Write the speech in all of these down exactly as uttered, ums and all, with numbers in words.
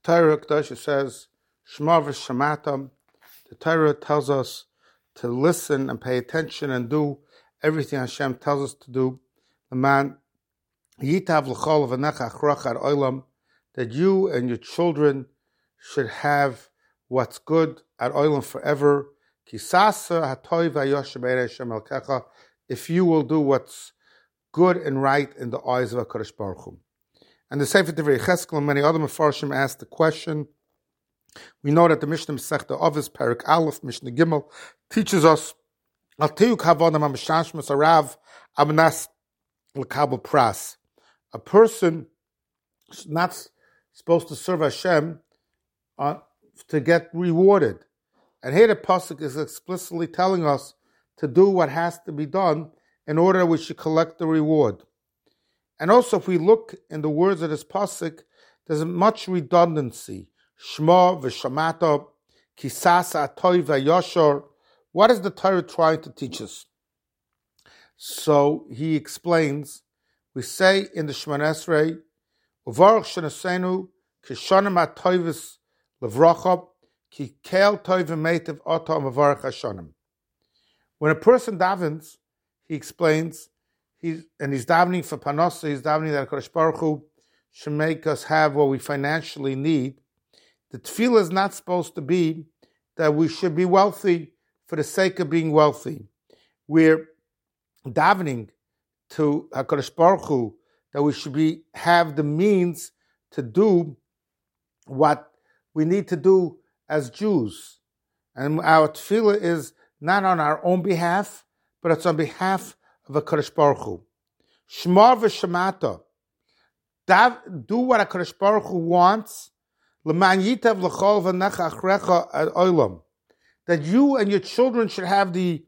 Torah Kedusha says, Shema v'shamatam. The Torah tells us to listen and pay attention and do everything Hashem tells us to do. The man yitav l'chol v'necha achrach ad olam, that you and your children should have what's good at olam forever. Kisasa hatoy v'yosher b'nei Hashem elkecha, if you will do what's good and right in the eyes of HaKadosh Baruch Hu. And the Sefer Divrei Cheskel and many other Mefarshim asked the question. We know that the Mishnah Masechta Avos Perek Aleph Mishnah Gimel teaches us Al tiyuk havodam hamishashmas arav abnas l'kabel pras. A person is not supposed to serve Hashem uh, to get rewarded. And here the pasuk is explicitly telling us to do what has to be done in order that we should collect the reward. And also, if we look in the words of this pasuk, there's much redundancy. Shema v'shamata, kisasa atoy v'yashor. What is the Torah trying to teach us? So he explains, we say in the Shemona Esrei, Uvarach shenasenu kishonim atoyvis levracha ki kel toy v'meitiv ata mavarach hashonim. When a person davens, he explains, he's, and he's davening for Panosa, he's davening that HaKadosh Baruch Hu should make us have what we financially need. The tefillah is not supposed to be that we should be wealthy for the sake of being wealthy. We're davening to HaKadosh Baruch Hu that we should be have the means to do what we need to do as Jews. And our tefillah is not on our own behalf, but it's on behalf of HaKadosh Baruch Hu. Shema v'shemata. Do what HaKadosh Baruch Hu wants. L'man yitav l'chol v'necha achrecha ad olam. That you and your children should have the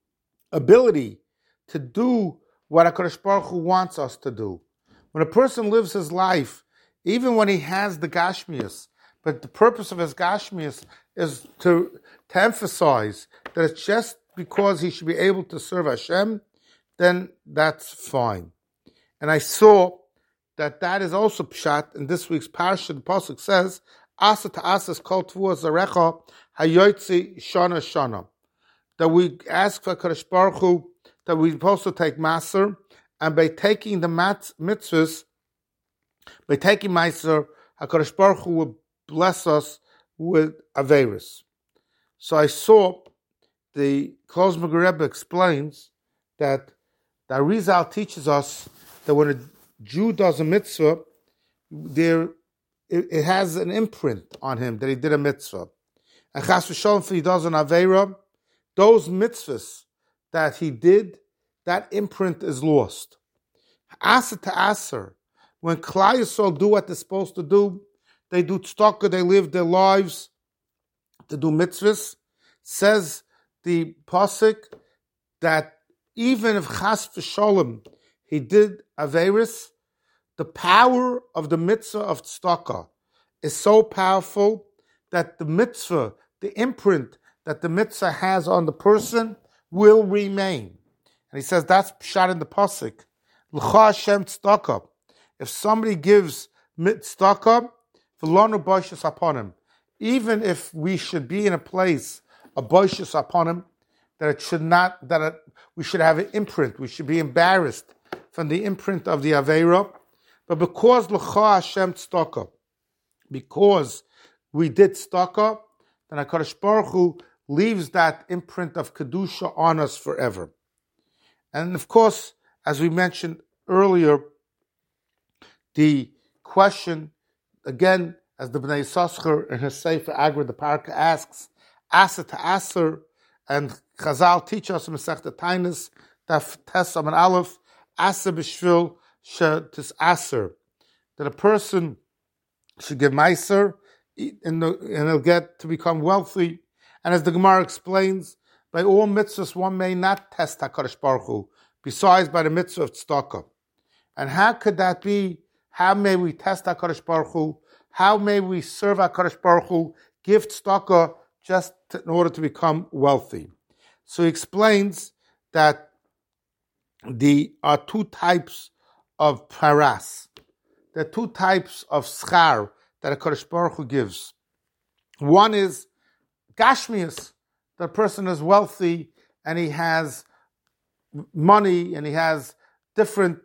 ability to do what HaKadosh Baruch Hu wants us to do. When a person lives his life, even when he has the Gashmias, but the purpose of his Gashmias is to, to emphasize that it's just because he should be able to serve Hashem, then that's fine. And I saw that that is also pshat in this week's parasha. The pasuk says, "Asa ta'asas kol tvuas zarecha hayotzi shana shana." That we ask for HaKadosh Baruch Hu that we're supposed to take maser, and by taking the mat- mitzvahs, by taking maser, HaKadosh Baruch Hu will bless us with averis. So I saw the Klosmer Rebbe explains that the Arizal teaches us that when a Jew does a mitzvah, there it, it has an imprint on him that he did a mitzvah. And chas v'sholom, if he does an aveira, those mitzvahs that he did, that imprint is lost. Asa to aser, when Klal Yisrael do what they're supposed to do, they do tzedakah, they live their lives to do mitzvahs. Says the pasuk that even if chas v'sholom he did averis, the power of the mitzvah of tzedakah is so powerful that the mitzvah, the imprint that the mitzvah has on the person, will remain. And he says that's pshat in the pasuk. L'cha Hashem tzedakah. If somebody gives tzedakah, v'lanu boishas upon him, even if we should be in a place of boishas upon him, that it should not, that it, we should have an imprint, we should be embarrassed from the imprint of the Aveira, but because l'cha Hashem tzedakah, because we did tzedakah, then HaKadosh Baruch Hu leaves that imprint of kedusha on us forever. And of course, as we mentioned earlier, the question again, as the Bnei Yissaschar in his Sefer Agra, the Parka asks, Asa to Aser, and Chazal teach us in Masechta Tainis, Daf Tes Amud Aleph, Asa b'shvil she'tis Aser, that a person should give Meiser, and he'll get to become wealthy. And as the Gemara explains, by all mitzvahs one may not test HaKadosh Baruch Hu, besides by the mitzvah of tzedakah. And how could that be? How may we test HaKadosh Baruch Hu? How may we serve HaKadosh Baruch Hu, give tzedakah just to, in order to become wealthy? So he explains that there are two types of paras. There are two types of schar that HaKadosh Baruch Hu gives. One is Gashmias. The person is wealthy and he has money and he has different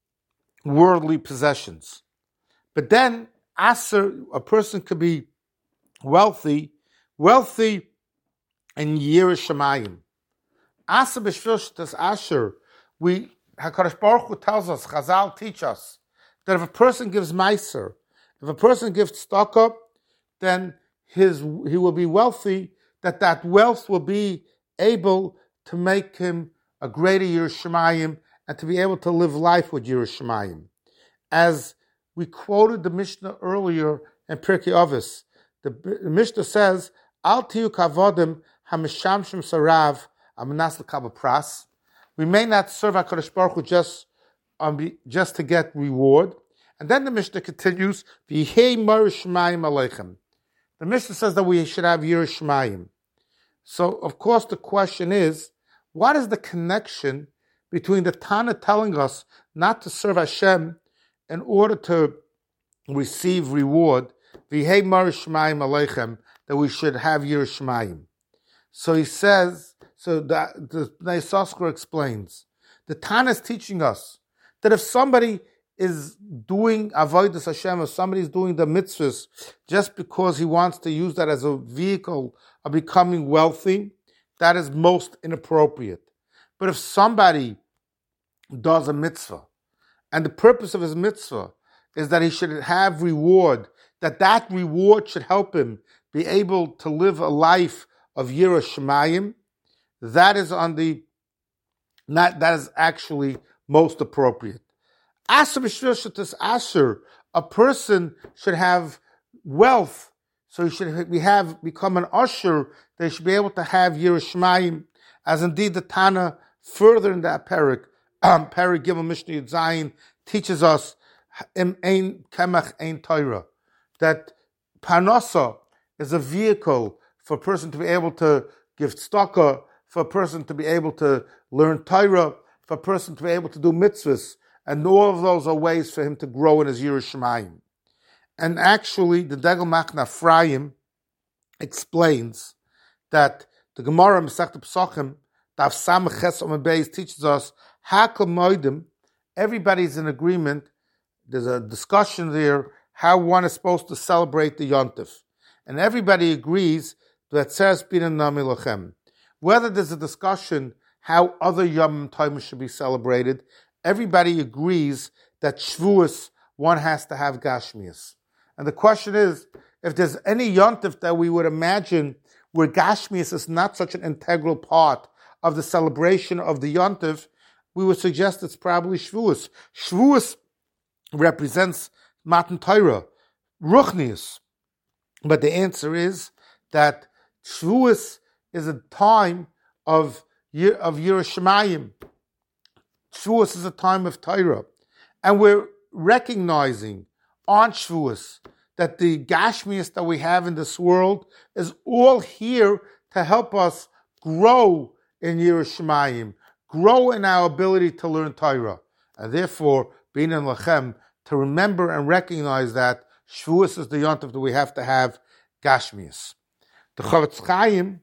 worldly possessions. But then, Aser, a person could be wealthy, wealthy in Yiras Shamayim. Aser b'shvil Asher, we, HaKadosh Baruch Hu tells us, Chazal teach us, that if a person gives Meiser, if a person gives tzedakah, then his he will be wealthy, that that wealth will be able to make him a greater Yiras Shamayim and to be able to live life with Yiras Shamayim. As we quoted the Mishnah earlier in Pirkei Avos, the, the Mishnah says, Al tiyu kavodim hamishamshim sarav amanas l'kabel pras. We may not serve HaKadosh Baruch Hu just, um, just to get reward. And then the Mishnah continues, V'yihei Yiras Shamayim aleichem. The Mishnah says that we should have Yiras Shamayim. So, of course, the question is, what is the connection between the Tana telling us not to serve Hashem in order to receive reward, V'yihei Yiras Shamayim aleichem, that we should have Yiras Shamayim? So he says, so the, the Bnei Yissaschar explains, the Tana is teaching us that if somebody is doing avodas Hashem, or somebody is doing the mitzvahs just because he wants to use that as a vehicle of becoming wealthy, that is most inappropriate. But if somebody does a mitzvah, and the purpose of his mitzvah is that he should have reward, that that reward should help him be able to live a life of Yiras Shamayim, that is on the, not, that is actually most appropriate. Asher b'shvil Asher, a person should have wealth, so he should we have become an usher, they should be able to have Yiras Shamayim, as indeed the Tana further in that parak, um, parak Gimel Mishnah Yud Zayin, teaches us im ein kemach ein Torah, that parnasa is a vehicle for a person to be able to give tzedakah, for a person to be able to learn Torah, for a person to be able to do mitzvahs, and all of those are ways for him to grow in his Yiras Shamayim. And actually, the Degel Machna Ephraim explains that the Gemara Masechta Pesachim, Daf Samach Ches Amud Beis, teaches us, Hakol Moedim, everybody's in agreement, there's a discussion there, how one is supposed to celebrate the Yontif. And everybody agrees that Tzeres Bina Nami Lochem. Whether there's a discussion how other Yom Tovim should be celebrated, everybody agrees that Shavuos, one has to have Gashmias. And the question is, if there's any Yontif that we would imagine where Gashmias is not such an integral part of the celebration of the Yontif, we would suggest it's probably Shavuos. Shavuos represents Matan Torah, Ruchnius. But the answer is that Shavuos is a time of, of Yiras Shamayim. Shavuos is a time of Torah. And we're recognizing on Shavuos that the Gashmias that we have in this world is all here to help us grow in Yiras Shamayim, grow in our ability to learn Torah. And therefore, being in Lachem, to remember and recognize that Shavuos is the Yontif that we have to have Gashmias. The Chavetz Chaim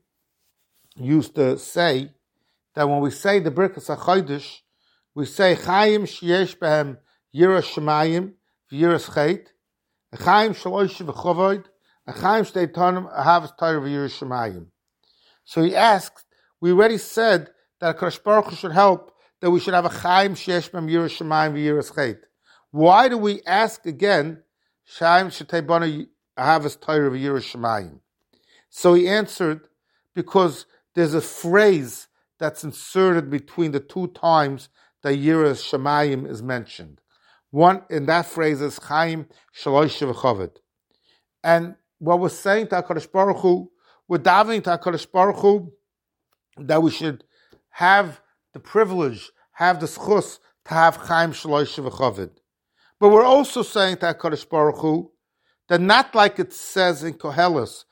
used to say that when we say the Birkas HaChodesh, we say Chaim sheyesh behem Yiras Shamayim v'Yiras Chet, Chaim shalosh v'chovod, Chaim shtei tanim ahavas Torah v'Yiras Shamayim. So he asked, we already said that HaKadosh Baruch Hu should help, that we should have a Chaim sheyesh behem Yiras Shamayim v'Yiras Chet. Why do we ask again, Chaim shtei bana ahavas Torah v'Yiras Shamayim? So he answered, because there's a phrase that's inserted between the two times that Yiras Shamayim is mentioned. One in that phrase is Chaim Shalosh V'Chavod. And what we're saying to HaKadosh Baruch Hu, we're davening to HaKadosh Baruch Hu that we should have the privilege, have the schus to have Chaim Shalosh V'Chavod. But we're also saying to HaKadosh Baruch Hu that not like it says in Koheles,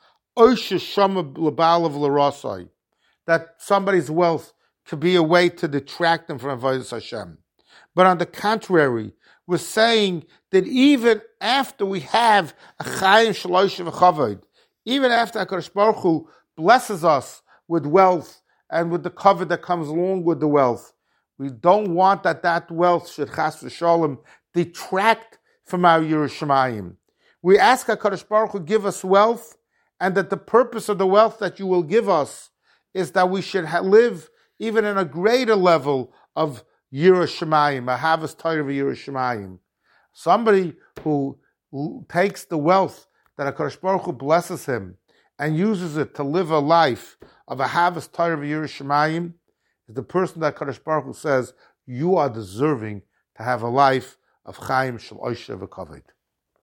that somebody's wealth could be a way to detract them from Avodas Hashem. But on the contrary, we're saying that even after we have a Chaim Shalosh V'Chavod, even after HaKadosh Baruch Hu blesses us with wealth and with the cover that comes along with the wealth, we don't want that that wealth should chas v'sholem detract from our Yerushalayim. We ask HaKadosh Baruch Hu give us wealth, and that the purpose of the wealth that you will give us is that we should ha- live even in a greater level of Yerushalayim, a Havas Torah of Yerushalayim. Somebody who, who takes the wealth that HaKadosh Baruch Hu blesses him and uses it to live a life of a Havas Torah of Yerushalayim is the person that HaKadosh Baruch Hu says, you are deserving to have a life of Chaim Shel Osher V'Kavod.